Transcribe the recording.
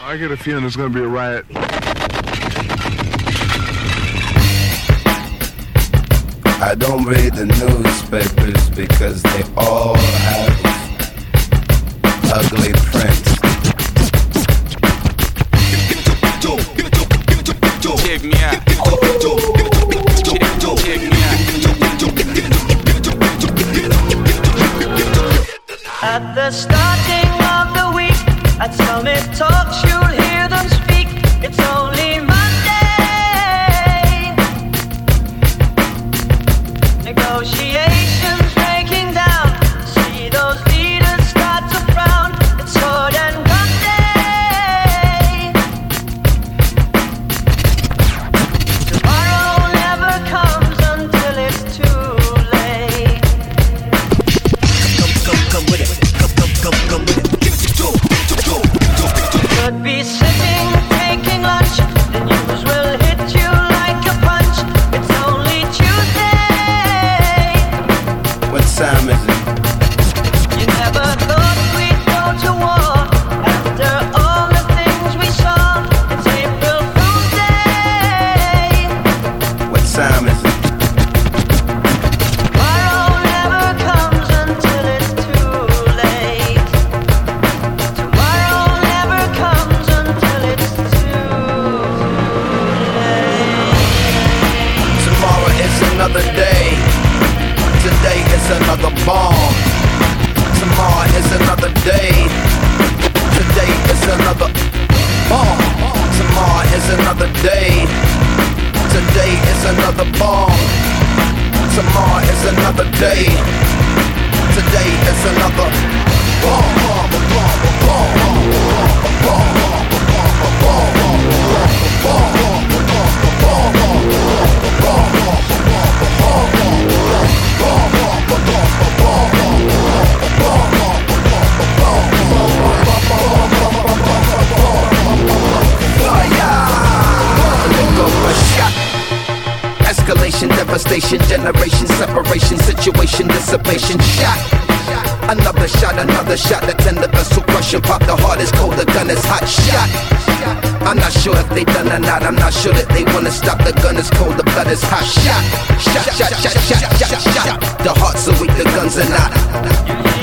I get a feeling there's going to be a riot. I don't read the newspapers because they all have ugly prints. Check me out. Check me out. At the starting of the week, at Summit Talks, you'll hear them speak. It's only Monday. Negotiations breaking down. See those leaders start to frown. It's Hood and Monday. Tomorrow never comes until it's too late. Come with it. Come with it. Could be sitting, taking lunch. The news will hit you like a punch. It's only Tuesday. What time is it? You never thought we'd go to war after all the things we saw. It's April Fool's Day. What time is it? Tomorrow never comes until it's too late. Tomorrow never comes until it's too late. Tomorrow is another day. Today is another bomb. Tomorrow is another day. Today is another bomb. Tomorrow is another day. Today is another bomb. Tomorrow is another day. Today is another bomb. Escalation, devastation, generation, separation, situation, dissipation, shot. Another shot, the tender vessel crushing, pop the heart is cold, the gun is hot, shot. I'm not sure if they done or not, I'm not sure that they wanna stop, the gun is cold, the blood is hot, shot. The heart's so weak, the guns are not.